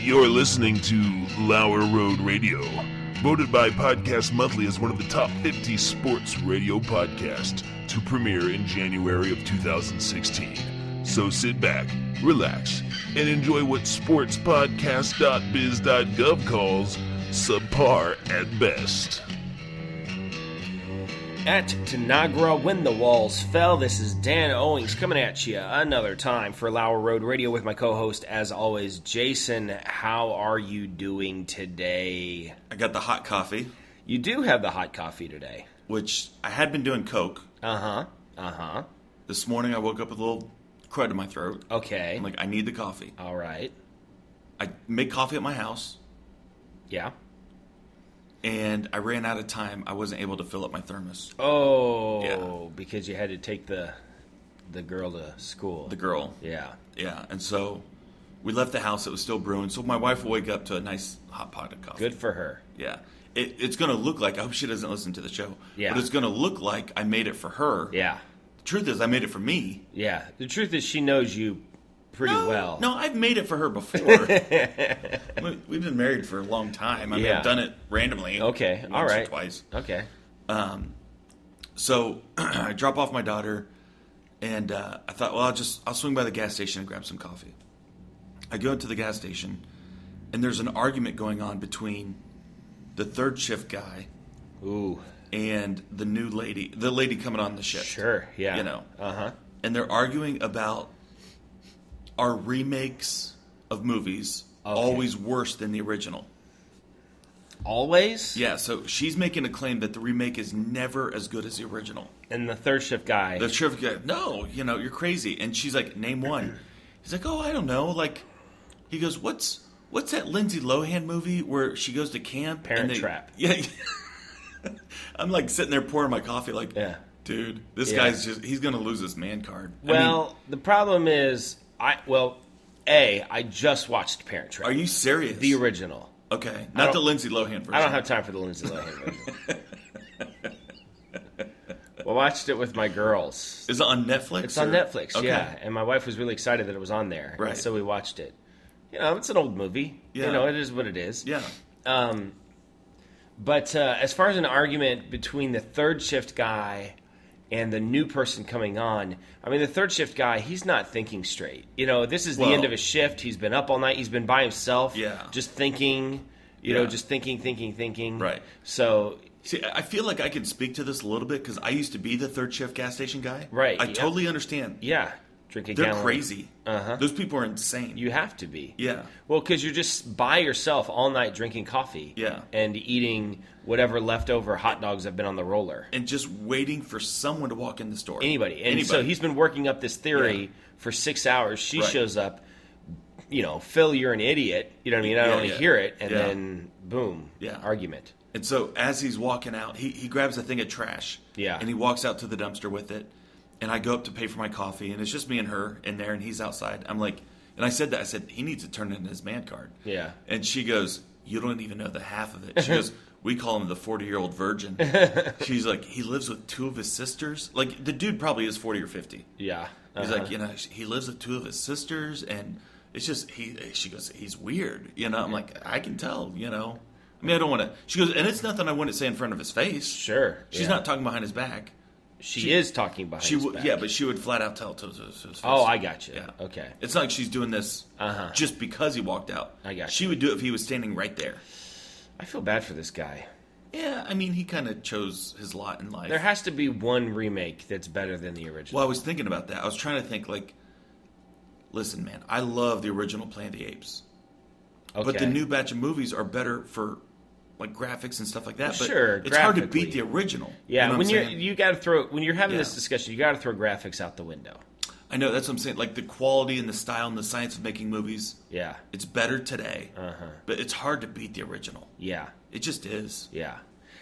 You're listening to Lower Road Radio, voted by Podcast Monthly as one of the top 50 sports radio podcasts to premiere in January of 2016. So sit back, relax, and enjoy what sportspodcast.biz.gov calls subpar at best. At Tanagra, when the walls fell, this is Dan Owings coming at you another time for Lower Road Radio with my co-host, as always, Jason. How are you doing today? I got the hot coffee. You do have the hot coffee today. Which I had been doing Coke. This morning I woke up with a little crud in my throat. Okay. I'm like, I need the coffee. All right. I make coffee at my house. Yeah. And I ran out of time. I wasn't able to fill up my thermos. Oh, yeah. Because you had to take the girl to school. The girl. Yeah. Yeah, and so we left the house. It was still brewing. So my wife will wake up to a nice hot pot of coffee. Good for her. Yeah. It's going to look like, I hope she doesn't listen to the show. Yeah. But it's going to look like I made it for her. Yeah. The truth is, I made it for me. Yeah. The truth is, she knows you pretty well. No, I've made it for her before. We've been married for a long time. I mean, I've done it randomly. Okay, all right. Once or twice. Okay. So I drop off my daughter, and I thought, well, I'll swing by the gas station and grab some coffee. I go into the gas station, and there's an argument going on between the third shift guy and the lady coming on the shift. Sure, yeah. You know. And they're arguing about, are remakes of movies always worse than the original? Always? Yeah, so she's making a claim that the remake is never as good as the original. And the third shift guy. The shift guy, no, you're crazy. And she's like, name one. He's like, oh, I don't know. Like, he goes, what's that Lindsay Lohan movie where she goes to camp? Parent Trap. Yeah. I'm like sitting there pouring my coffee like, dude, this guy's he's going to lose his man card. Well, the problem is, I just watched Parent Trap. Are you serious? The original. Okay. Not the Lindsay Lohan version. I don't have time for the Lindsay Lohan version. I watched it with my girls. Is it on Netflix? It's on Netflix, yeah. And my wife was really excited that it was on there. Right. And so we watched it. It's an old movie. Yeah. It is what it is. Yeah. But as far as an argument between the third shift guy and the new person coming on, I mean, the third shift guy, he's not thinking straight. This is the end of his shift. He's been up all night. He's been by himself. Yeah. Just thinking, just thinking. Right. So... See, I feel like I can speak to this a little bit because I used to be the third shift gas station guy. Right. I totally understand. Yeah. Drink a They're gallon. crazy. Uh-huh. Those people are insane. You have to be. Yeah. Well, because you're just by yourself all night drinking coffee. Yeah. And eating whatever leftover hot dogs have been on the roller. And just waiting for someone to walk in the store. Anybody. And so he's been working up this theory for 6 hours. She shows up, Phil, you're an idiot. You know what I mean? I don't want to hear it. And then, boom, argument. And so as he's walking out, he grabs a thing of trash. Yeah. And he walks out to the dumpster with it. And I go up to pay for my coffee, and it's just me and her in there, and he's outside. I'm like, and I said, he needs to turn in his man card. Yeah. And she goes, you don't even know the half of it. She goes, we call him the 40-year-old virgin. She's like, he lives with two of his sisters. Like, the dude probably is 40 or 50. Yeah. He's like, he lives with two of his sisters, and it's just, she goes, he's weird. I'm like, I can tell, I mean, I don't want to. She goes, and it's nothing I wouldn't say in front of his face. Sure. She's not talking behind his back. She is talking behind his back. Yeah, but she would flat out tell it to his face. Oh, I got you. Yeah. Okay. It's not like she's doing this just because he walked out. I got you. She would do it if he was standing right there. I feel bad for this guy. Yeah, I mean, he kind of chose his lot in life. There has to be one remake that's better than the original. Well, I was thinking about that. I was trying to think, listen, man, I love the original Planet of the Apes. Okay. But the new batch of movies are better for graphics and stuff like that. But sure, it's hard to beat the original. Yeah, when you're having this discussion, you got to throw graphics out the window. I know, that's what I'm saying. The quality and the style and the science of making movies. Yeah, it's better today. But it's hard to beat the original. Yeah, it just is. Yeah,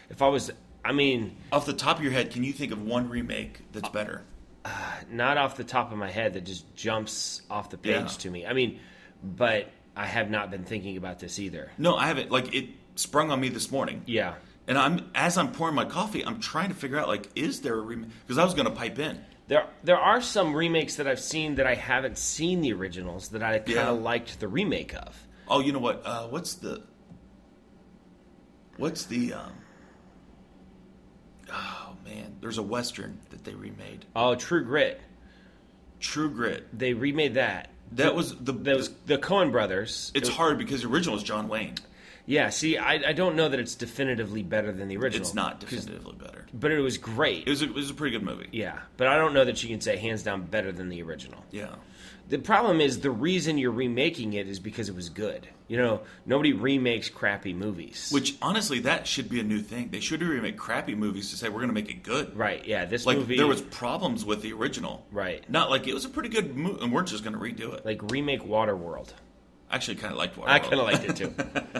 off the top of your head, can you think of one remake that's better? Not off the top of my head that just jumps off the page to me. But I have not been thinking about this either. No, I haven't. It sprung on me this morning. Yeah. And as I'm pouring my coffee, I'm trying to figure out, is there a remake? Because I was going to pipe in. There are some remakes that I've seen that I haven't seen the originals that I kind of liked the remake of. Oh, you know what? What's the? Oh man, there's a Western that they remade. Oh, True Grit. True Grit. They remade that. That was the Coen brothers. It's hard because the original is John Wayne. Yeah, see, I don't know that it's definitively better than the original. It's not definitively better. But it was great. It was a pretty good movie. Yeah, but I don't know that you can say hands down better than the original. Yeah. The problem is the reason you're remaking it is because it was good. You know, nobody remakes crappy movies. Which, honestly, that should be a new thing. They should remake crappy movies to say, we're going to make it good. Right, yeah. This like, movie... there was problems with the original. Right. Not like it was a pretty good movie, and we're just going to redo it. Like, remake Waterworld. I actually kind of liked Waterworld. I kind of liked it, too.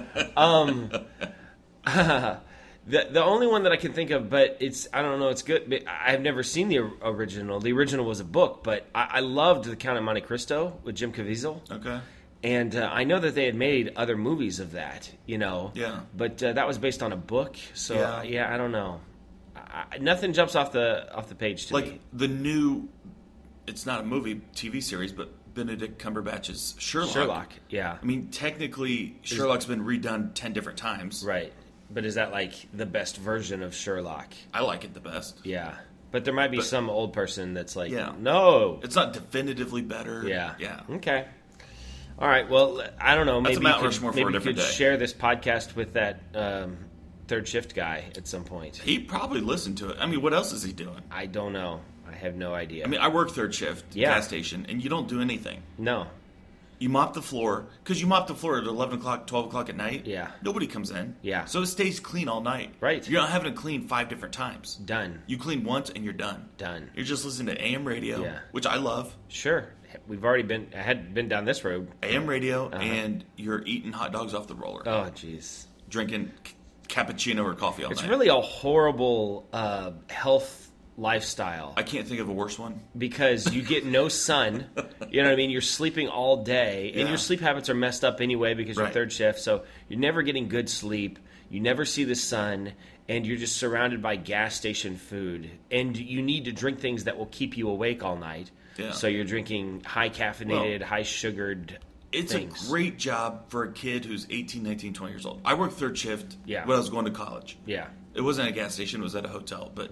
The only one that I can think of, but I don't know, it's good. I've never seen the original. The original was a book, but I loved The Count of Monte Cristo with Jim Caviezel. Okay. And I know that they had made other movies of that, you know. Yeah. But that was based on a book, so yeah, I don't know. Nothing jumps off the page to me. Like the new, it's not a movie, TV series, but Benedict Cumberbatch's Sherlock. Sherlock, yeah. I mean, technically, Sherlock's been redone 10 different times. Right. But is that like the best version of Sherlock? I like it the best. Yeah. But there might be some old person that's like, yeah. No. It's not definitively better. Yeah. Yeah. Okay. All right. Well, I don't know. That's Maybe you could share this podcast with that third shift guy at some point. He probably listened to it. I mean, what else is he doing? I don't know. I have no idea. I mean, I work third shift, gas station, and you don't do anything. No. You mop the floor, because you mop the floor at 11 o'clock, 12 o'clock at night. Yeah. Nobody comes in. Yeah. So it stays clean all night. Right. You're not having to clean 5 different times. Done. You clean once and you're done. Done. You're just listening to AM radio, which I love. Sure. We've already been down this road. AM radio, and you're eating hot dogs off the roller. Oh, jeez. Drinking cappuccino or coffee all night. It's really a horrible health lifestyle. I can't think of a worse one. Because you get no sun. You know what I mean? You're sleeping all day. And your sleep habits are messed up anyway because you're third shift. So you're never getting good sleep. You never see the sun. And you're just surrounded by gas station food. And you need to drink things that will keep you awake all night. Yeah. So you're drinking high caffeinated, high sugared It's things. a great job for a kid who's 18, 19, 20 years old. I worked third shift when I was going to college. Yeah. It wasn't at a gas station. It was at a hotel. But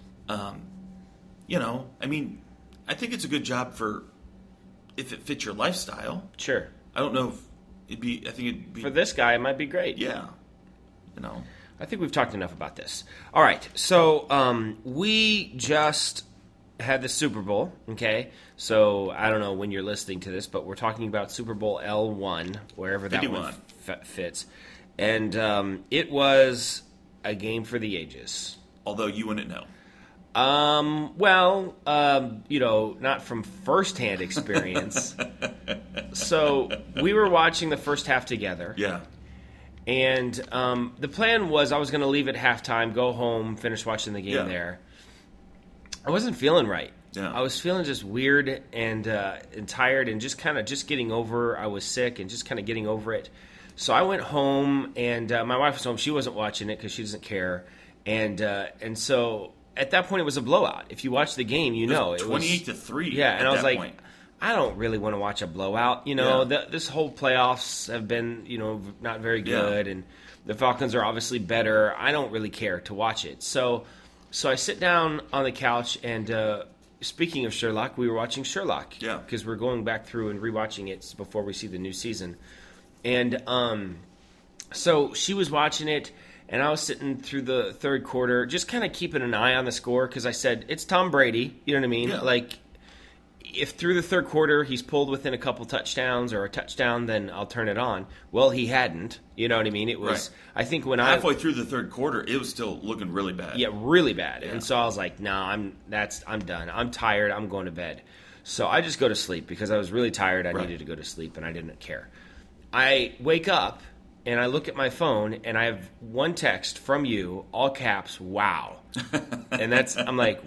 you know, I mean, I think it's a good job for if it fits your lifestyle. Sure. I don't know if it'd be. I think it'd be for this guy. It might be great. Yeah. You know. I think we've talked enough about this. All right. So we just had the Super Bowl. Okay. So I don't know when you're listening to this, but we're talking about Super Bowl L1, wherever that 51. One fits, and it was a game for the ages. Although you wouldn't know. Well, you know, not from firsthand experience. So we were watching the first half together. Yeah. And the plan was I was going to leave at halftime, go home, finish watching the game there. I wasn't feeling right. Yeah. I was feeling just weird and tired and just kind of just getting over. I was sick and just kind of getting over it. So I went home and my wife was home. She wasn't watching it because she doesn't care. And so at that point, it was a blowout. If you watch the game, you know it was 28-3. Yeah, and I was like, point. I don't really want to watch a blowout. You know, this whole playoffs have been, you know, not very good, and the Falcons are obviously better. I don't really care to watch it. So I sit down on the couch, and speaking of Sherlock, we were watching Sherlock. Yeah, because we're going back through and rewatching it before we see the new season, and so she was watching it. And I was sitting through the third quarter, just kind of keeping an eye on the score because I said, it's Tom Brady. You know what I mean? Yeah. Like, if through the third quarter he's pulled within a couple touchdowns or a touchdown, then I'll turn it on. Well, he hadn't. You know what I mean? It was, I think when halfway through the third quarter, it was still looking really bad. Yeah, really bad. Yeah. And so I was like, nah, I'm done. I'm tired. I'm going to bed. So I just go to sleep because I was really tired. I needed to go to sleep, and I didn't care. I wake up. And I look at my phone, and I have one text from you, all caps, wow. And I'm like,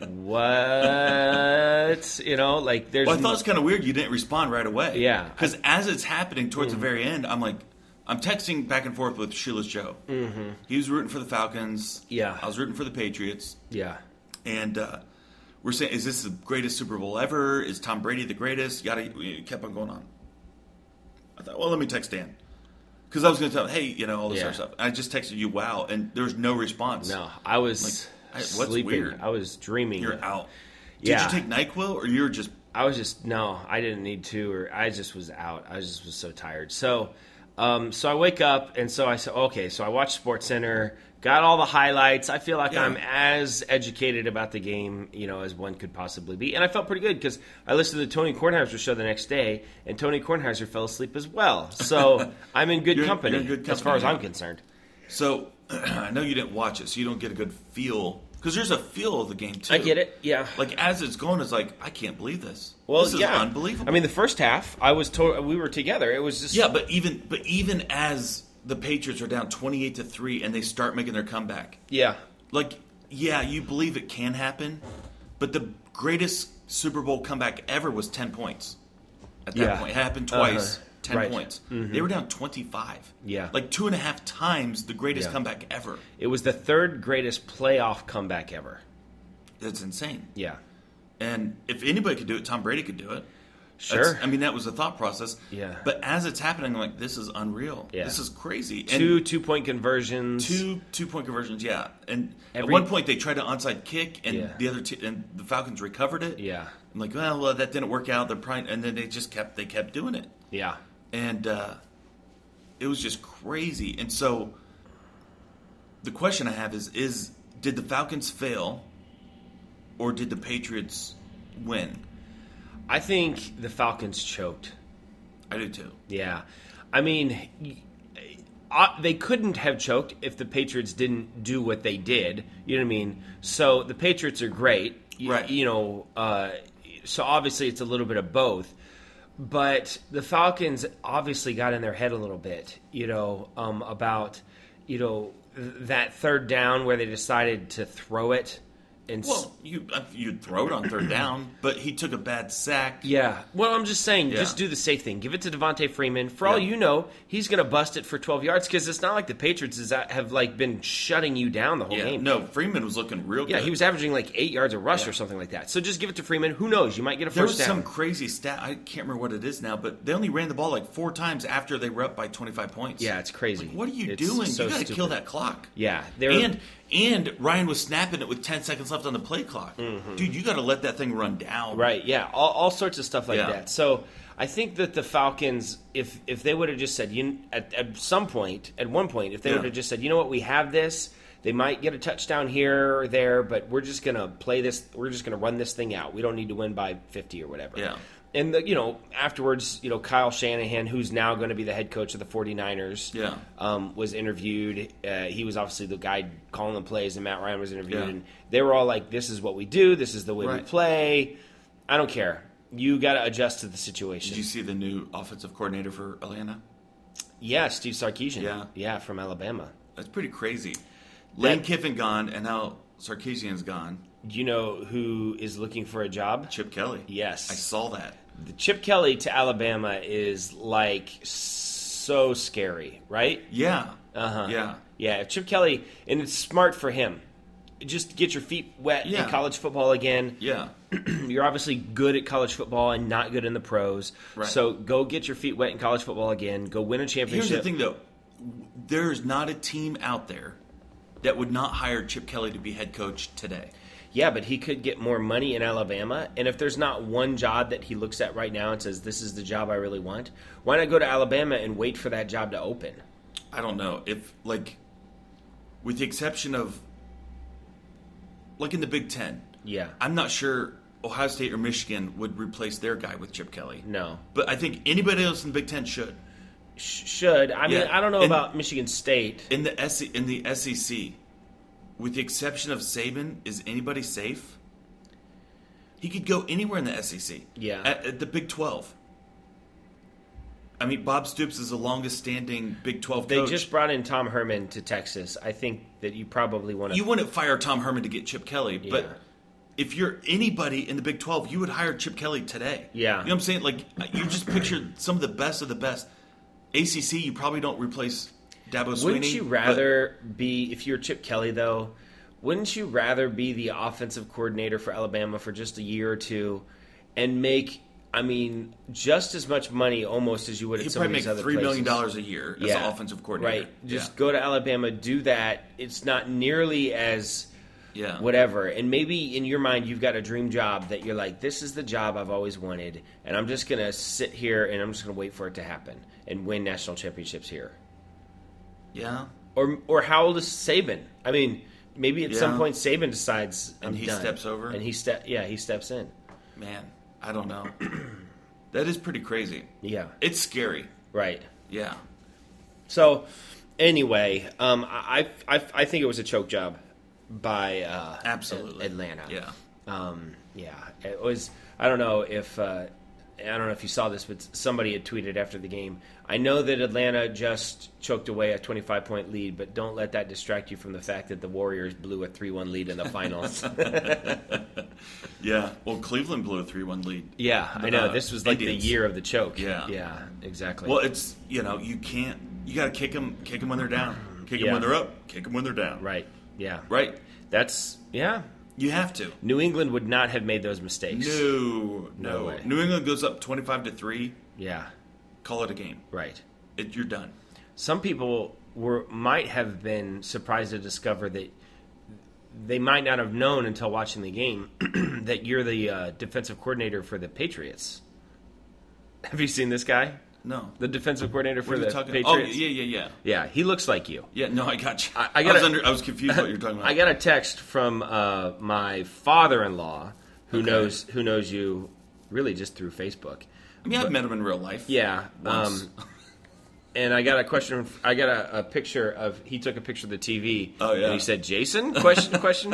what? You know, like there's... Well, I thought it was kind of weird you didn't respond right away. Yeah. Because as it's happening towards the very end, I'm like, I'm texting back and forth with Shoeless Joe. Mm-hmm. He was rooting for the Falcons. Yeah. I was rooting for the Patriots. Yeah. And we're saying, is this the greatest Super Bowl ever? Is Tom Brady the greatest? It kept on going on. I thought, well, let me text Dan. Because I was going to tell him, hey, all this Yeah. other stuff. I just texted you, wow, and there was no response. No, I was what's sleeping. weird? I was dreaming. You're out. Yeah. Did you take NyQuil, or you were just... No, I didn't need to, or I just was out. I just was so tired. So I wake up, and so I said, okay, so I watched SportsCenter, got all the highlights. I feel like I'm as educated about the game, as one could possibly be. And I felt pretty good because I listened to the Tony Kornheiser show the next day, and Tony Kornheiser fell asleep as well. So I'm in good company, you're in good company, as far as I'm concerned. So I know you didn't watch it, so you don't get a good feel. Because there's a feel of the game, too. I get it, yeah. Like, as it's going, it's like, I can't believe this. Well, this is unbelievable. I mean, the first half, I was told we were together. It was just... Yeah, but even as the Patriots are down 28-3 and they start making their comeback. Yeah. Like, yeah, you believe it can happen, but the greatest Super Bowl comeback ever was 10 points at that point. It happened twice, 10 points. Mm-hmm. They were down 25. Yeah. Like 2.5 times the greatest comeback ever. It was the third greatest playoff comeback ever. That's insane. Yeah. And if anybody could do it, Tom Brady could do it. Sure. That was the thought process. Yeah. But as it's happening, I'm like, this is unreal. Yeah. This is crazy. Two 2-point conversions. Two 2-point conversions, yeah. And at one point, they tried an onside kick, and and the Falcons recovered it. Yeah. I'm like, well, that didn't work out. And then they just kept doing it. Yeah. And it was just crazy. And so the question I have is did the Falcons fail, or did the Patriots win? I think the Falcons choked. I do too. Yeah. I mean, they couldn't have choked if the Patriots didn't do what they did. You know what I mean? So the Patriots are great. Right. So obviously it's a little bit of both. But the Falcons obviously got in their head a little bit, about, that third down where they decided to throw it. And well, you'd throw it on third down, but he took a bad sack. Yeah. Well, I'm just saying, just do the safe thing. Give it to Devontae Freeman. For all you know, he's going to bust it for 12 yards because it's not like the Patriots have been shutting you down the whole game. No, Freeman was looking real good. Yeah, he was averaging 8 yards a rush or something like that. So just give it to Freeman. Who knows? You might get a first down. There was some crazy stat. I can't remember what it is now, but they only ran the ball 4 times after they were up by 25 points. Yeah, it's crazy. What are you doing? So you got to kill that clock. Yeah. And Ryan was snapping it with 10 seconds left on the play clock. Mm-hmm. Dude, you got to let that thing run down. Right, yeah. All sorts of stuff like that. So I think that the Falcons, if they would have just said, at one point, if they would have just said, you know what, we have this, they might get a touchdown here or there, but we're just going to play this, we're just going to run this thing out. We don't need to win by 50 or whatever. Yeah. And, afterwards, Kyle Shanahan, who's now going to be the head coach of the 49ers, was interviewed. He was obviously the guy calling the plays, and Matt Ryan was interviewed. And they were all like, this is what we do. This is the way we play. I don't care. You got to adjust to the situation. Did you see the new offensive coordinator for Atlanta? Yeah, Steve Sarkisian. Yeah, from Alabama. That's pretty crazy. Lane Kiffin gone, and now Sarkisian's gone. Do you know who is looking for a job? Chip Kelly. Yes. I saw that. The Chip Kelly to Alabama is so scary, right? Yeah. Uh-huh. Yeah. Yeah, Chip Kelly, and it's smart for him. Just get your feet wet in college football again. Yeah. You're obviously good at college football and not good in the pros. Right. So go get your feet wet in college football again. Go win a championship. Here's the thing, though. There's not a team out there that would not hire Chip Kelly to be head coach today. Yeah, but he could get more money in Alabama. And if there's not one job that he looks at right now and says, this is the job I really want, why not go to Alabama and wait for that job to open? I don't know. If, with the exception of, in the Big Ten, I'm not sure Ohio State or Michigan would replace their guy with Chip Kelly. No. But I think anybody else in the Big Ten should. I mean, I don't know about Michigan State. In the SEC, with the exception of Saban, is anybody safe? He could go anywhere in the SEC. Yeah. At the Big 12. I mean, Bob Stoops is the longest-standing Big 12 coach. They just brought in Tom Herman to Texas. I think that you probably want to... You wouldn't fire Tom Herman to get Chip Kelly, but if you're anybody in the Big 12, you would hire Chip Kelly today. Yeah. You know what I'm saying? You just picture some of the best of the best. ACC, you probably don't replace Dabo Swinney. Wouldn't you rather be, if you're Chip Kelly, though, wouldn't you rather be the offensive coordinator for Alabama for just a year or two and make I mean, just as much money almost as you would at He'd some of probably these make other $3 places. million a year as an offensive coordinator. Right. Just go to Alabama, do that. It's not nearly as whatever. And maybe in your mind you've got a dream job that you're like, this is the job I've always wanted, and I'm just going to sit here and I'm just going to wait for it to happen and win national championships here. Yeah. Or how old is Saban? I mean, maybe at some point Saban decides and he steps over. And he steps in. Man, I don't know. That is pretty crazy. Yeah. It's scary. Right. Yeah. So, anyway, I think it was a choke job by absolutely Atlanta. Yeah. Yeah. It was. I don't know if you saw this, but somebody had tweeted after the game. I know that Atlanta just choked away a 25-point lead, but don't let that distract you from the fact that the Warriors blew a 3-1 lead in the finals. Yeah. Well, Cleveland blew a 3-1 lead. Yeah, I know. This was like Indians. the year of the choke. Yeah. Yeah, exactly. Well, it's, you got to kick them when they're down. Kick them when they're up. Kick them when they're down. Right. Yeah. Right. That's, yeah. You have to. New England would not have made those mistakes. No way. New England goes up 25-3. Yeah. Call it a game. Right. You're done. Some people might have been surprised to discover that they might not have known until watching the game that you're the defensive coordinator for the Patriots. Have you seen this guy? No. The defensive coordinator for the Patriots? Oh, yeah. Yeah, he looks like you. Yeah, no, I got you. I was confused what you're talking about. I got a text from my father-in-law who knows you really just through Facebook. I mean, I've met him in real life. Yeah. Once. And I got a question. I got a picture of. He took a picture of the TV. Oh yeah. And he said, "Jason?" Question.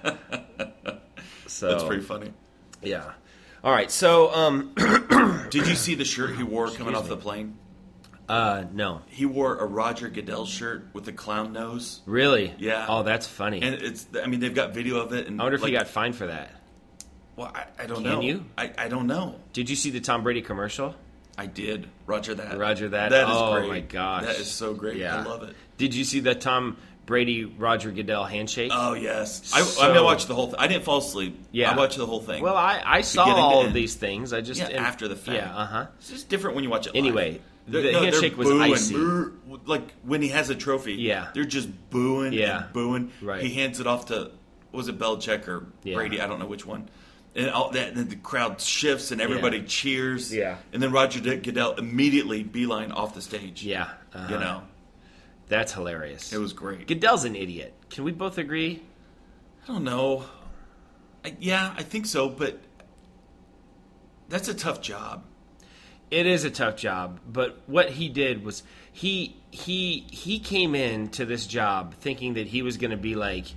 So that's pretty funny. Yeah. All right. So, did you see the shirt he wore coming off the plane? No. He wore a Roger Goodell shirt with a clown nose. Really? Yeah. Oh, that's funny. And they've got video of it. And I wonder if he got fined for that. Well, I don't know. Can you? I don't know. Did you see the Tom Brady commercial? I did. Roger that. That is great. Oh, my gosh. That is so great. Yeah. I love it. Did you see the Tom Brady, Roger Goodell handshake? Oh, yes. I watched the whole thing. I didn't fall asleep. Yeah. I watched the whole thing. Well, I saw all of these things. I just... after the fact. Yeah, uh-huh. It's just different when you watch it live. Anyway, the handshake was icy. Like, when he has a trophy, they're just booing and booing. Right. He hands it off to, was it Belichick or Brady? I don't know which one. And all that, and then the crowd shifts and everybody cheers. Yeah. And then Roger Goodell immediately beeline off the stage. Yeah. You know? That's hilarious. It was great. Goodell's an idiot. Can we both agree? I don't know. I think so, but that's a tough job. It is a tough job, but what he did was he came into this job thinking that he was going to be like,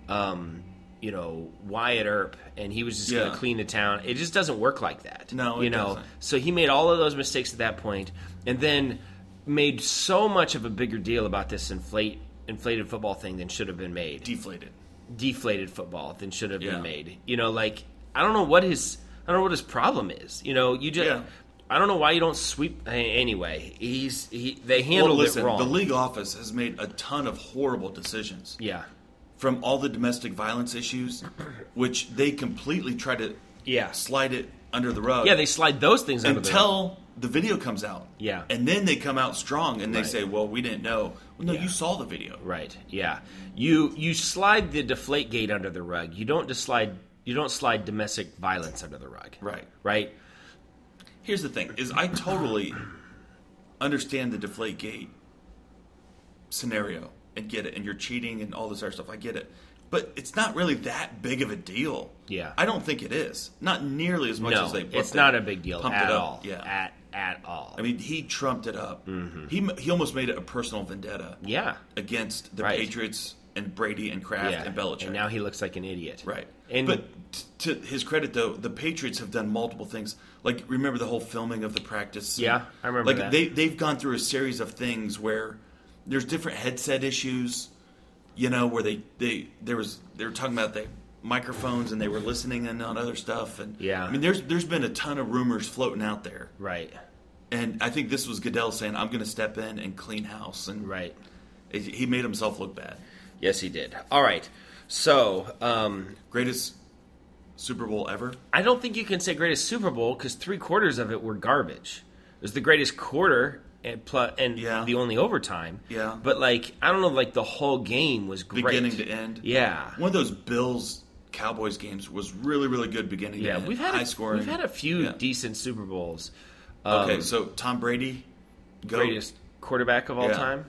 Wyatt Earp, and he was just going to clean the town. It just doesn't work like that. No, it doesn't. So he made all of those mistakes at that point, and then made so much of a bigger deal about this inflated football thing than should have been made. Deflated football than should have been made. I don't know what his problem is. I don't know why you don't sweep. Anyway, they handled it wrong. The league office has made a ton of horrible decisions. Yeah. From all the domestic violence issues, which they completely try to slide it under the rug. Yeah, they slide those things under the rug. Until the video comes out. Yeah. And then they come out strong and they say, well, we didn't know. Well, no, you saw the video. Right, yeah. You slide the Deflategate under the rug. You don't slide domestic violence under the rug. Right. Right? Here's the thing, is I totally understand the Deflategate scenario and get it, and you're cheating and all this other stuff. I get it. But it's not really that big of a deal. Yeah. I don't think it is. Not nearly as much as they it's not a big deal at all. Yeah. At all. I mean, he trumped it up. Mm-hmm. He almost made it a personal vendetta. Yeah. Against the Patriots and Brady and Kraft and Belichick. And now he looks like an idiot. Right. And but to his credit, though, the Patriots have done multiple things. Like, remember the whole filming of the practice? Yeah, I remember that. They've gone through a series of things where there's different headset issues, where they were talking about the microphones and they were listening in on other stuff. And I mean, there's been a ton of rumors floating out there. Right. And I think this was Goodell saying, I'm going to step in and clean house. And he made himself look bad. Yes, he did. All right. So, greatest Super Bowl ever? I don't think you can say greatest Super Bowl because 3/4 of it were garbage. It was the greatest quarter and the only overtime. Yeah. But, like, I don't know, like, the whole game was great. Beginning to end? Yeah. One of those Bills-Cowboys games was really, really good beginning to end. High scoring. We've had a few decent Super Bowls. Okay, so Tom Brady, greatest quarterback of all time?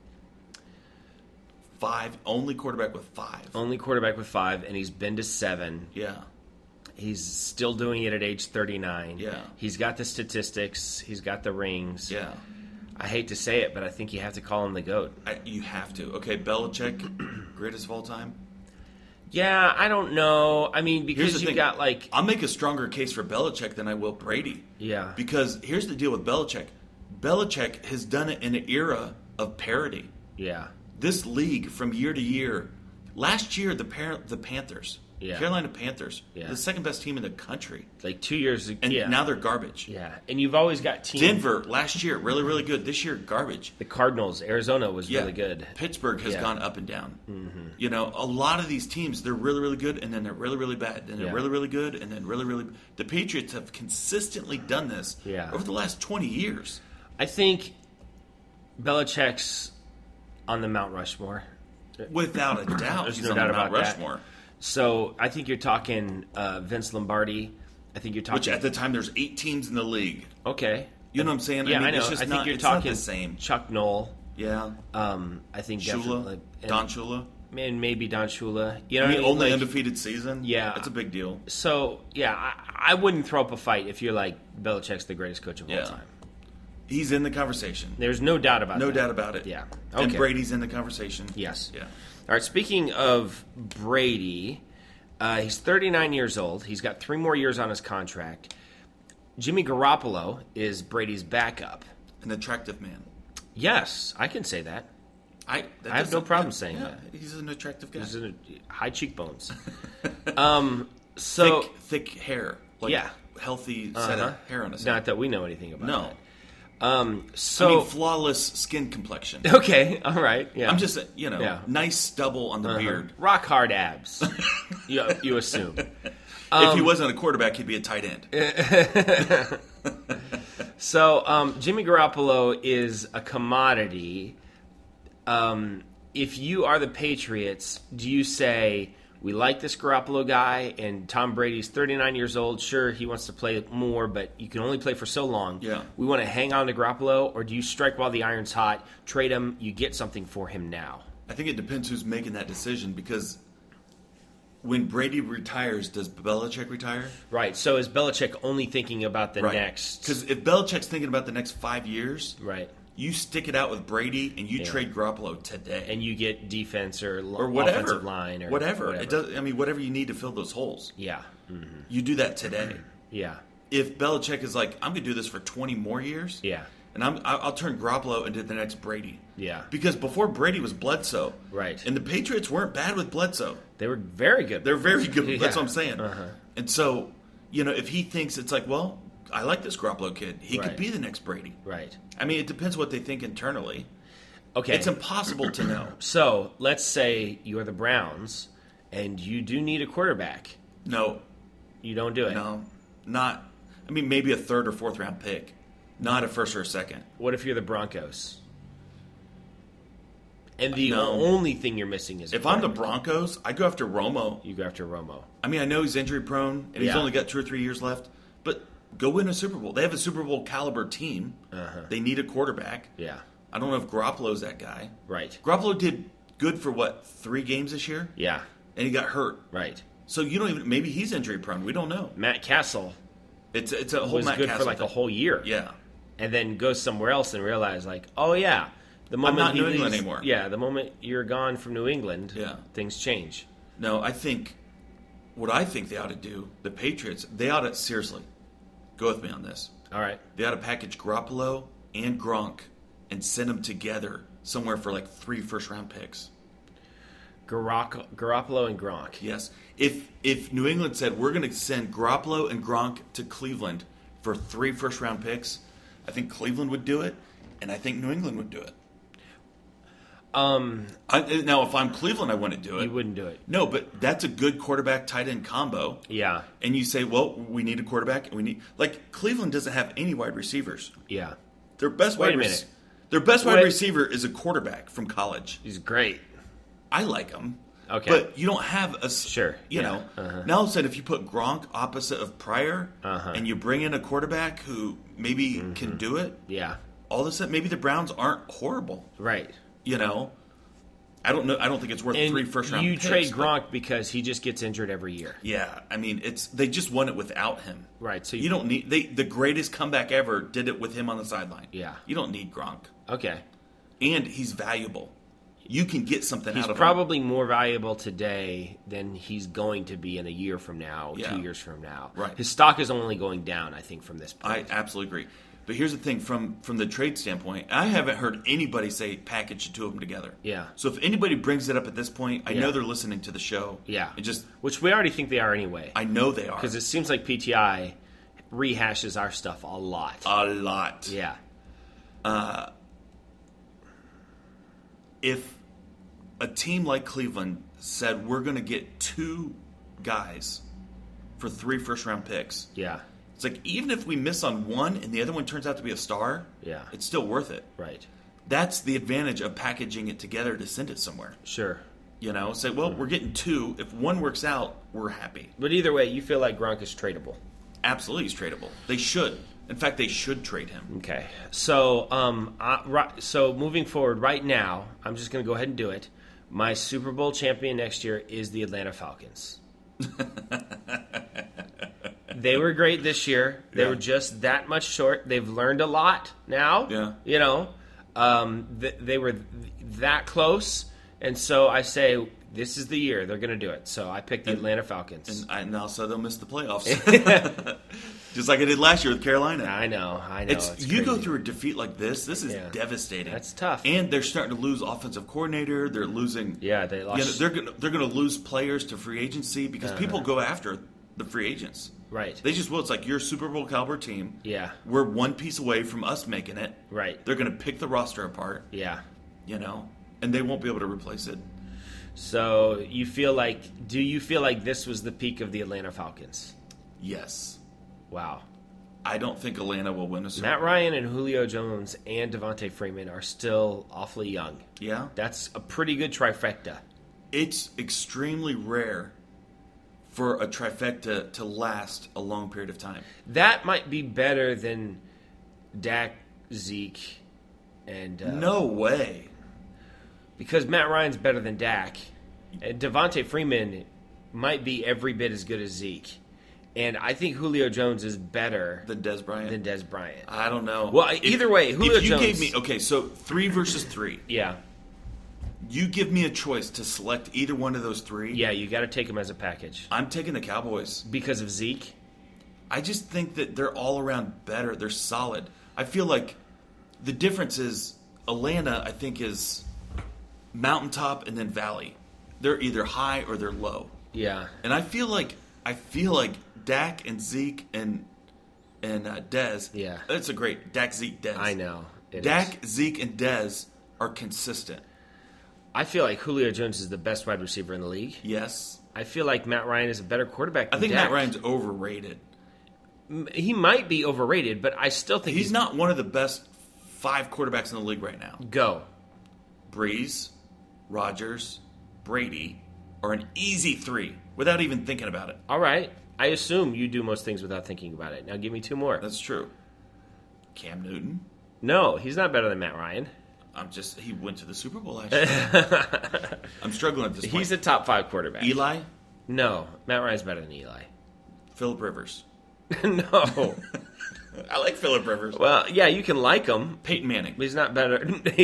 5. Only quarterback with 5. Only quarterback with 5, and he's been to 7. Yeah. He's still doing it at age 39. Yeah. He's got the statistics. He's got the rings. Yeah. I hate to say it, but I think you have to call him the GOAT. You have to. Okay, Belichick, greatest of all time? Yeah, I don't know. I mean, because you got, like... I'll make a stronger case for Belichick than I will Brady. Yeah. Because here's the deal with Belichick. Belichick has done it in an era of parity. Yeah. This league, from year to year... Last year, the Panthers... Yeah. Carolina Panthers, yeah. The second best team in the country. Like 2 years ago. And now they're garbage. Yeah. And you've always got teams. Denver, last year, really, really good. This year, garbage. The Cardinals, Arizona was really good. Pittsburgh has gone up and down. Mm-hmm. You know, a lot of these teams, they're really, really good, and then they're really, really bad. Then they're really, really good, and then really, really... The Patriots have consistently done this over the last 20 years. I think Belichick's on the Mount Rushmore. Without a doubt. There's He's no doubt about Rushmore. That. So I think you're talking Vince Lombardi. I think you're talking... Which at the time, there's 8 teams in the league. Okay. You know what I'm saying? Yeah, I mean, I know. It's just I think you're it's talking not the same. Chuck Noll. Yeah. I think Shula, definitely. Don Shula. And maybe Don Shula. You know I mean, what I mean? only undefeated season? Yeah. That's a big deal. So, yeah, I wouldn't throw up a fight if you're like, Belichick's the greatest coach of all time. He's in the conversation. There's no doubt about that. No doubt about it. Yeah. Okay. And Brady's in the conversation. Yes. Yeah. All right, speaking of Brady, he's 39 years old. He's got 3 more years on his contract. Jimmy Garoppolo is Brady's backup. An attractive man. Yes, I can say that. I have no problem saying that. He's an attractive guy. He's high cheekbones. Thick hair. Like healthy set of hair on his head. Not that we know anything about that. Flawless skin complexion. Okay, all right. Yeah. I'm just, nice stubble on the beard. Rock hard abs. you assume. If he wasn't a quarterback, he'd be a tight end. So, Jimmy Garoppolo is a commodity. If you are the Patriots, do you say, we like this Garoppolo guy, and Tom Brady's 39 years old, sure, he wants to play more, but you can only play for so long. Yeah. We want to hang on to Garoppolo, or do you strike while the iron's hot, trade him, you get something for him now? I think it depends who's making that decision, because when Brady retires, does Belichick retire? Right, so is Belichick only thinking about the next... Because if Belichick's thinking about the next 5 years... Right. You stick it out with Brady, and you trade Garoppolo today, and you get defense or whatever, offensive line or whatever. It does. I mean, whatever you need to fill those holes. Yeah, you do that today. Yeah. If Belichick is like, I'm going to do this for 20 more years. Yeah. And I'll turn Garoppolo into the next Brady. Yeah. Because before Brady was Bledsoe. Right. And the Patriots weren't bad with Bledsoe. They were very good. They're very good. Yeah. That's what I'm saying. And so, if he thinks it's like, well, I like this Garoppolo kid. He could be the next Brady. Right. I mean, it depends what they think internally. Okay. It's impossible to know. So, let's say you're the Browns, and you do need a quarterback. No. You don't do it? No. Not, I mean, maybe a 3rd or 4th round pick. Not a 1st or a 2nd. What if you're the Broncos? And the only thing you're missing is if I'm the Broncos, I go after Romo. You go after Romo. I mean, I know he's injury prone, and he's only got 2 or 3 years left, but go win a Super Bowl. They have a Super Bowl caliber team. They need a quarterback. Yeah. I don't know if Garoppolo's that guy. Right. Garoppolo did good for, 3 games this year? Yeah. And he got hurt. Right. So you don't even, maybe he's injury prone. We don't know. Matt Castle. It's a whole was Matt good Castle for like thing. a whole year. Yeah. And then goes somewhere else and realize like, oh yeah, the moment I'm not he New England leaves, anymore. Yeah, the moment you're gone from New England, things change. No, what I think they ought to do, the Patriots, they ought to, seriously, go with me on this. All right. They ought to package Garoppolo and Gronk and send them together somewhere for like 3 first-round picks. Garoppolo and Gronk. Yes. If New England said, we're going to send Garoppolo and Gronk to Cleveland for 3 first-round picks, I think Cleveland would do it, and I think New England would do it. Now, if I'm Cleveland, I wouldn't do it. You wouldn't do it. No, but that's a good quarterback tight end combo. Yeah. And you say, well, we need a quarterback, and we need Cleveland doesn't have any wide receivers. Yeah. Their best Wait wide a minute. Their best wide receiver is a quarterback from college. He's great. I like him. Okay. But you don't have a Sure. You Yeah. know. Uh-huh. Now all of a sudden, if you put Gronk opposite of Pryor, and you bring in a quarterback who maybe can do it, Yeah. all of a sudden maybe the Browns aren't horrible. Right. You know. I don't know. I don't think it's worth And 3 first-round you picks. trade but- Gronk because he just gets injured every year. Yeah, I mean, they just won it without him. Right. So You don't need the greatest comeback ever did it with him on the sideline. Yeah. You don't need Gronk, Okay. and he's valuable. You can get something He's out of him. probably more valuable today than he's going to be in a year from now, Yeah. 2 years from now. Right. His stock is only going down, I think, from this I point. absolutely agree. But here's the thing: from the trade standpoint, I haven't heard anybody say package the two of them together. Yeah. So if anybody brings it up at this point, I Yeah. know they're listening to the show. Yeah. And just Which we already think they are anyway. I know they are Because it seems like PTI rehashes our stuff a lot. a lot. Yeah. If a team like Cleveland said we're going to get 2 guys for 3 first-round picks, Yeah. it's like even if we miss on one and the other one turns out to be a star, Yeah. it's still worth it. Right. That's the advantage of packaging it together to send it somewhere. Sure. You know, say, well, we're getting 2. If one works out, we're happy. But either way, you feel like Gronk is tradable. Absolutely, he's tradable. They should. In fact, they should trade him. Okay. So, so moving forward, right now, I'm just going to go ahead and do it. My Super Bowl champion next year is the Atlanta Falcons. They were great this year. They Yeah. were just that much short. They've learned a lot now. Yeah. You know, they were that close. And so I say, this is the year they're going to do it. So I picked the Atlanta Falcons. And also they'll miss the playoffs. Just like I did last year with Carolina. I know. It's you go crazy. through a defeat like this is Yeah. devastating. That's tough. And they're starting to lose offensive coordinator. They're losing. Yeah, they lost. they're going to lose players to free agency because people go after the free agents. Right. They just will. It's like you're a Super Bowl caliber team. Yeah. We're one piece away from us making it. Right. They're going to pick the roster apart. Yeah. You know, and they won't be able to replace it. So do you feel like this was the peak of the Atlanta Falcons? Yes. Wow. I don't think Atlanta will win a Super Matt Bowl. Ryan and Julio Jones and Devontae Freeman are still awfully young. Yeah. That's a pretty good trifecta. It's extremely rare for a trifecta to last a long period of time. That might be better than Dak, Zeke, and No way. because Matt Ryan's better than Dak, and Devontae Freeman might be every bit as good as Zeke, and I think Julio Jones is better Than Des Bryant. than Des Bryant. I don't know. Well, either way, Julio if you Jones. gave me so 3 versus 3. Yeah, You give me a choice to select either one of those 3. yeah, you got to take him as a package I'm taking the Cowboys. because of Zeke. I just think that they're all around better. They're solid. I feel like the difference is Atlanta, I think, is mountaintop and then valley. They're either high or they're low. Yeah, And I feel like Dak and Zeke and Dez. Yeah. That's a great Dak, Zeke, Dez. I know. It Dak, is. Zeke, and Dez are consistent. I feel like Julio Jones is the best wide receiver in the league. Yes. I feel like Matt Ryan is a better quarterback I than think Dak. Matt Ryan's overrated. He might be overrated, but I still think He's not one of the best 5 quarterbacks in the league right now. Go. Breeze, Rodgers, Brady are an easy 3 without even thinking about it. All right. I assume you do most things without thinking about it. Now give me 2 more. That's true. Cam Newton. No, he's not better than Matt Ryan. He went to the Super Bowl last year. I'm struggling at this point. He's a top 5 quarterback. Eli, No, Matt Ryan's better than Eli. Phillip Rivers. No. I like Phillip Rivers. Well, yeah, you can like him, Peyton Manning. but he's not better.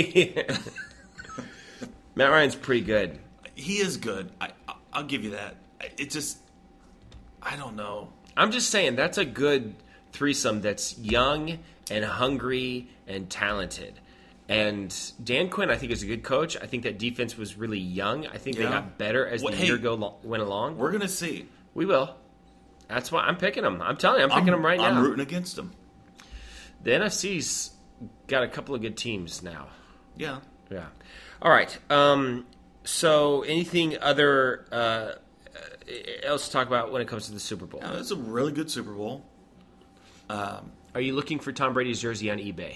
Matt Ryan's pretty good. He is good. I'll give you that. It just, I don't know. I'm just saying that's a good threesome that's young and hungry and talented. And Dan Quinn, I think, is a good coach. I think that defense was really young. I think they Yeah. got better as the year went along. We're gonna see. We will. That's why I'm picking them. I'm telling you, I'm picking them right now. I'm rooting against him. The NFC's got a couple of good teams now. Yeah. Yeah. All right. So anything other else to talk about when it comes to the Super Bowl? It's a really good Super Bowl. Are you looking for Tom Brady's jersey on eBay?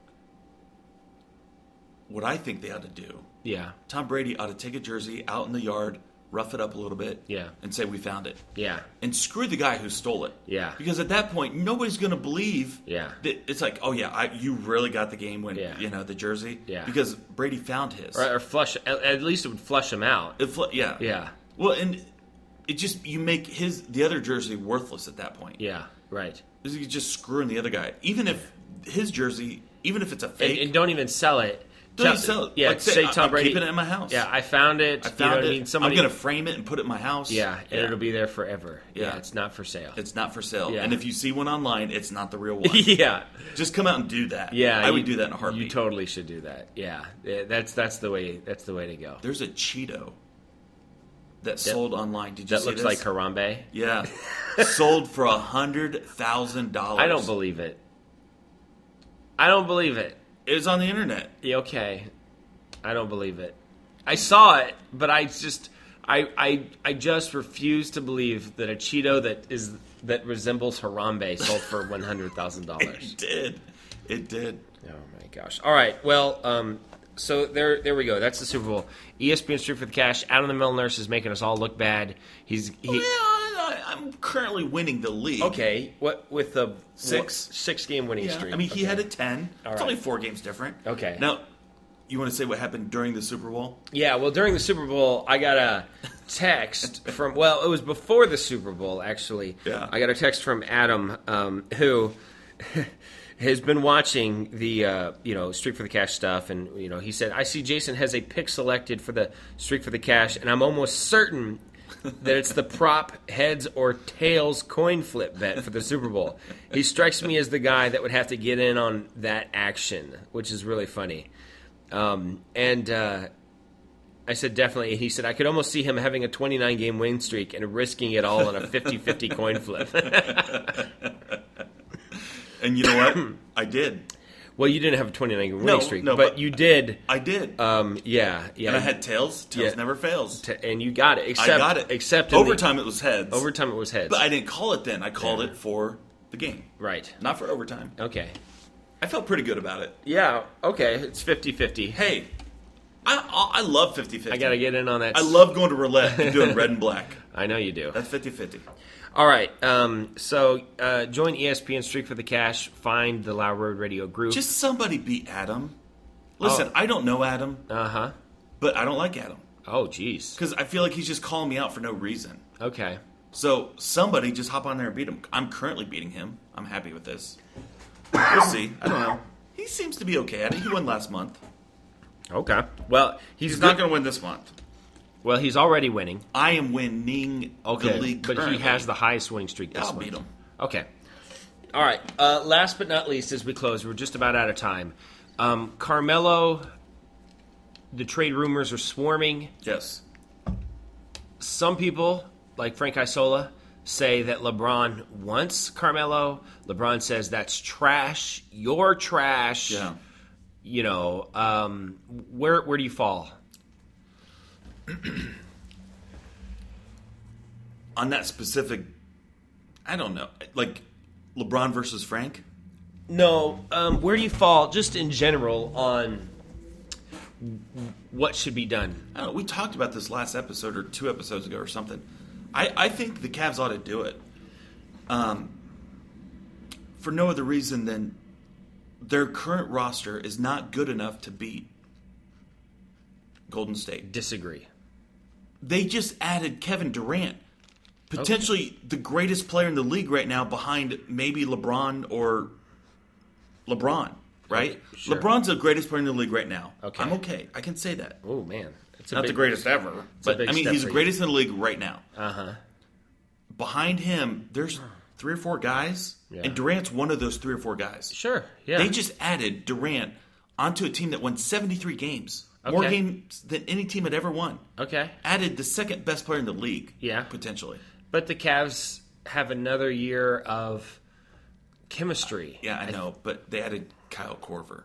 What I think they ought to do, Yeah. Tom Brady ought to take a jersey out in the yard, rough it up a little bit, Yeah. and say, we found it. Yeah. And screw the guy who stole it. Yeah. Because at that point, nobody's going to believe Yeah. that it's like, oh, yeah, you really got the game when, the jersey. Yeah. Because Brady found his. Or flush. At least it would flush him out. Yeah. Yeah. Well, and it just, you make the other jersey worthless at that point. Yeah. Right. You're just screwing the other guy. Even if his jersey, even if it's a fake. And don't even sell it. Don't even sell it. Yeah, like say Tom I'm Brady. keeping it in my house. Yeah, I found it. I found it. I mean? Somebody, I'm going to frame it and put it in my house. Yeah, and it'll be there forever. Yeah. It's not for sale. It's not for sale. Yeah. And if you see one online, it's not the real one. Yeah. Just come out and do that. Yeah. I would do that in a heartbeat. You totally should do that. Yeah. That's the way to go. There's a Cheeto that sold online. Did you That see looks this? like Harambe. Yeah. Sold for $100,000. I don't believe it. I don't believe it. It was on the internet. Yeah, okay. I don't believe it. I saw it, but I just refuse to believe that a Cheeto that resembles Harambe sold for $100,000. It did. Oh my gosh! All right, well, so there we go. That's the Super Bowl. ESPN Street for the Cash. Adam the Mill Nurse is making us all look bad. I'm currently winning the league. Okay. What with the 6 game winning streak? I mean, he had a 10. All It's right. only 4 games different. Okay. Now, you want to say what happened during the Super Bowl? Yeah, well, during the Super Bowl, I got a text from, well, it was before the Super Bowl, actually. Yeah. I got a text from Adam, who has been watching the, Streak for the Cash stuff, and, he said, I see Jason has a pick selected for the Streak for the Cash, and I'm almost certain that it's the prop heads or tails coin flip bet for the Super Bowl. He strikes me as the guy that would have to get in on that action, which is really funny. I said, definitely. He said, I could almost see him having a 29-game win streak and risking it all on a 50-50 coin flip. And you know what? I did. Well, you didn't have a 29-game winning streak, no, but you did. I did. Yeah. And I had tails. Tails never fails. And you got it. I got it. Except overtime, it was heads. Overtime, it was heads. But I didn't call it then. I called it for the game. Right. Not for overtime. Okay. I felt pretty good about it. Yeah, okay. It's 50-50. Hey, I love 50-50. I got to get in on that. I love going to roulette and doing red and black. I know you do. That's 50-50. All right. So join ESPN Streak for the Cash. Find the Loud Road Radio group. Just somebody beat Adam. Listen, I don't know Adam. Uh-huh. But I don't like Adam. Oh, jeez. Because I feel like he's just calling me out for no reason. Okay. So somebody just hop on there and beat him. I'm currently beating him. I'm happy with this. We'll see. I don't know. He seems to be okay at it. He won last month. Okay. Well, he's not going to win this month. Well, he's already winning. I am winning the league currently. But he has the highest winning streak this month. I'll beat him. Okay. All right. Last but not least, as we close, we're just about out of time. Carmelo, the trade rumors are swarming. Yes. Some people, like Frank Isola, say that LeBron wants Carmelo. LeBron says that's trash. You're trash. Yeah. Where do you fall? On that specific, I don't know, like LeBron versus Frank? No. Where do you fall, just in general, on what should be done? I don't know. We talked about this last episode or 2 episodes ago or something. I think the Cavs ought to do it. For no other reason than their current roster is not good enough to beat Golden State. Disagree. They just added Kevin Durant, potentially the greatest player in the league right now, behind maybe LeBron or LeBron, right? Okay, sure. LeBron's the greatest player in the league right now. Okay. I'm okay. I can say that. Oh, man. It's Not the greatest ever, but I mean, he's the greatest in the league right now. Uh-huh. Behind him, there's 3 or 4 guys, and Durant's one of those 3 or 4 guys. Sure, yeah. They just added Durant onto a team that won 73 games. More games than any team had ever won. Okay. Added the second best player in the league. Yeah. Potentially. But the Cavs have another year of chemistry. Yeah, I know, but they added Kyle Korver.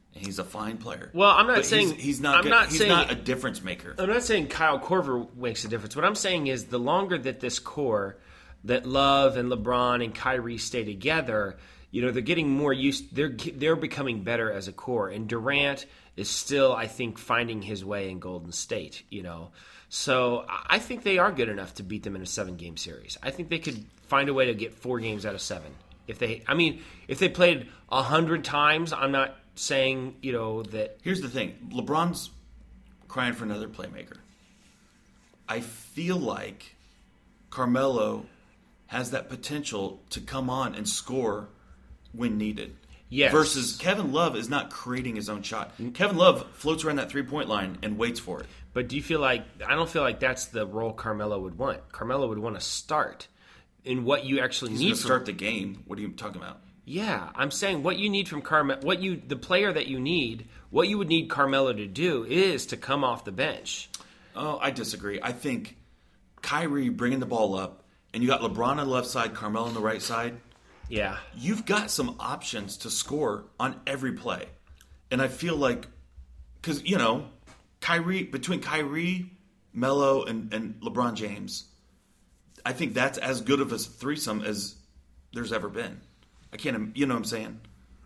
and he's a fine player. Well, I'm not but saying he's not a difference maker. I'm not saying Kyle Korver makes a difference. What I'm saying is the longer that this core, that Love and LeBron and Kyrie stay together, they're getting more used. They're becoming better as a core, and Durant is still, I think, finding his way in Golden State. So I think they are good enough to beat them in a 7-game series. I think they could find a way to get 4 games out of 7. If they played 100 times, I'm not saying that. Here's the thing: LeBron's crying for another playmaker. I feel like Carmelo has that potential to come on and score when needed. Yes. Versus Kevin Love is not creating his own shot. Kevin Love floats around that 3-point line and waits for it. But do you feel like – I don't feel like that's the role Carmelo would want. Carmelo would want to start in what you actually need. He's going to start the game. What are you talking about? Yeah, I'm saying what you need from Carmelo – the player that you need, what you would need Carmelo to do is to come off the bench. Oh, I disagree. I think Kyrie bringing the ball up, and you got LeBron on the left side, Carmelo on the right side. Yeah. You've got some options to score on every play. And I feel like, because, between Kyrie, Melo, and LeBron James, I think that's as good of a threesome as there's ever been. I can't, you know what I'm saying?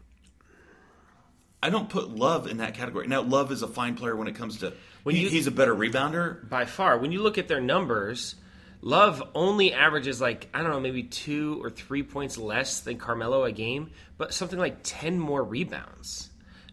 I don't put Love in that category. Now, Love is a fine player when it comes to, he's a better rebounder. By far. When you look at their numbers, Love only averages maybe 2 or 3 points less than Carmelo a game, but something like 10 more rebounds.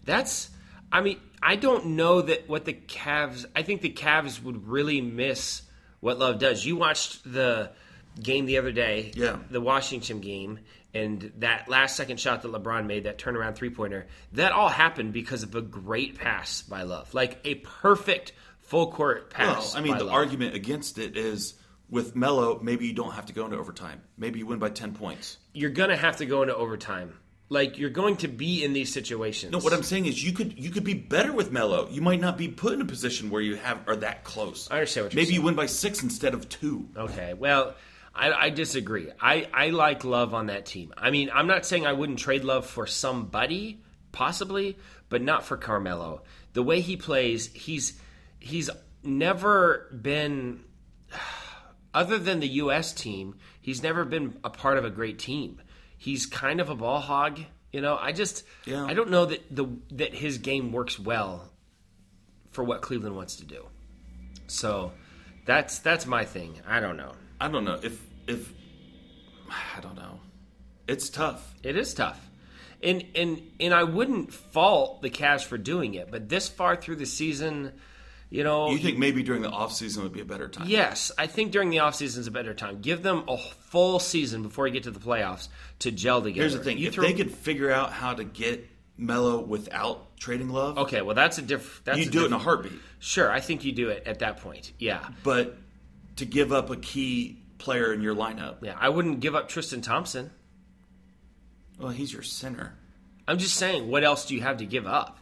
I don't know that what the Cavs, I think the Cavs would really miss what Love does. You watched the game the other day, the Washington game, and that last second shot that LeBron made, that turnaround 3-pointer, that all happened because of a great pass by Love. Like a perfect full court pass. Well, the argument against it is, with Melo, maybe you don't have to go into overtime. Maybe you win by 10 points. You're going to have to go into overtime. You're going to be in these situations. No, what I'm saying is you could be better with Melo. You might not be put in a position where you are that close. I understand what you're saying. Maybe you win by 6 instead of 2. Okay, well, I disagree. I like Love on that team. I'm not saying I wouldn't trade Love for somebody, possibly, but not for Carmelo. The way he plays, he's never been... Other than the U.S. team, he's never been a part of a great team. He's kind of a ball hog. I don't know that his game works well for what Cleveland wants to do. So that's my thing. I don't know. I don't know if I don't know. It's tough. It is tough. And I wouldn't fault the Cavs for doing it, but this far through the season, You think maybe during the offseason would be a better time? Yes, I think during the offseason is a better time. Give them a full season before you get to the playoffs to gel together. Here's the thing. If they could figure out how to get Melo without trading Love... Okay, well, that's a different... You do it in a heartbeat. Sure, I think you do it at that point, yeah. But to give up a key player in your lineup... Yeah, I wouldn't give up Tristan Thompson. Well, he's your center. I'm just saying, what else do you have to give up?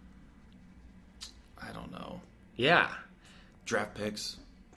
I don't know. Yeah. Draft picks.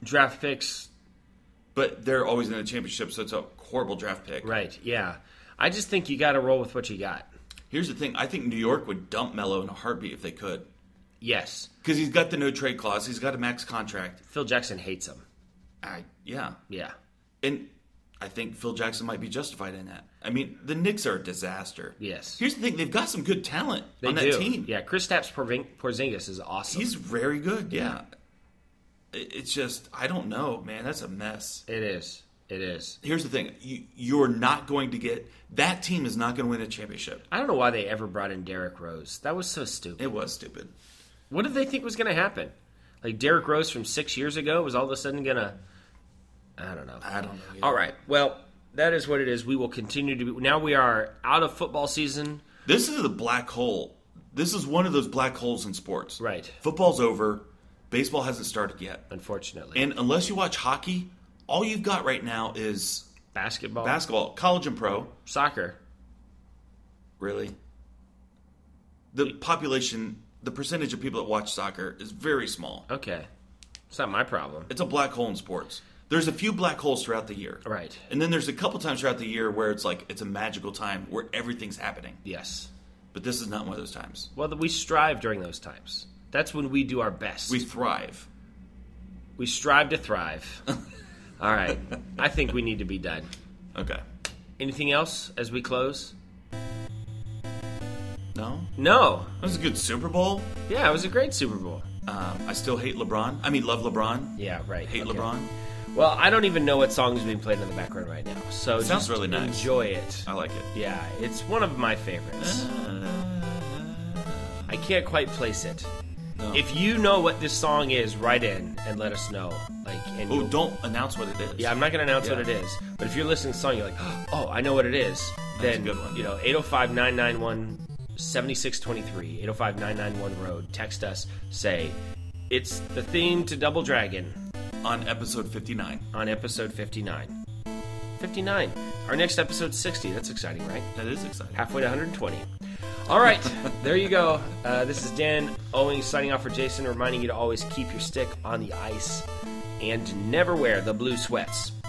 But they're always in the championship, so it's a horrible draft pick. Right, yeah. I just think you got to roll with what you got. Here's the thing. I think New York would dump Melo in a heartbeat if they could. Yes. Because he's got the no-trade clause. He's got a max contract. Phil Jackson hates him. Yeah. Yeah. And I think Phil Jackson might be justified in that. The Knicks are a disaster. Yes. Here's the thing. They've got some good talent on that team. Yeah, Kristaps Porzingis is awesome. He's very good, yeah. It's just, I don't know, man. That's a mess. It is. Here's the thing. You're not going to get... That team is not going to win a championship. I don't know why they ever brought in Derrick Rose. That was so stupid. It was stupid. What did they think was going to happen? Like Derrick Rose from 6 years ago was all of a sudden going to... I don't know. Either. All right. Well, that is what it is. We will continue to be... Now we are out of football season. This is the black hole. This is one of those black holes in sports. Right. Football's over. Baseball hasn't started yet. Unfortunately. And unless you watch hockey, all you've got right now is... Basketball, college and pro. Soccer. Really? The population, the percentage of people that watch soccer is very small. Okay. It's not my problem. It's a black hole in sports. There's a few black holes throughout the year. Right. And then there's a couple times throughout the year where it's like it's a magical time where everything's happening. Yes. But this is not one of those times. Well, we strive during those times. That's when we do our best. We thrive. We strive to thrive. All right. I think we need to be done. Okay. Anything else as we close? No? No. That was a good Super Bowl. Yeah, it was a great Super Bowl. I still hate LeBron. I mean, love LeBron. Yeah, right. Hate LeBron. Well, I don't even know what song is being played in the background right now. So It sounds really nice. Enjoy it. I like it. Yeah, it's one of my favorites. I can't quite place it. No. If you know what this song is, write in and let us know. Don't announce what it is. Yeah, I'm not going to announce what it is. But if you're listening to the song, you're like, oh, I know what it is. That's Then, a good one. 805-991-7623, 805-991-ROAD. Text us. Say, it's the theme to Double Dragon. On episode 59. On episode 59. 59. Our next episode's 60. That's exciting, right? That is exciting. Halfway to 120. All right, there you go. This is Dan Owings signing off for Jason, reminding you to always keep your stick on the ice and never wear the blue sweats.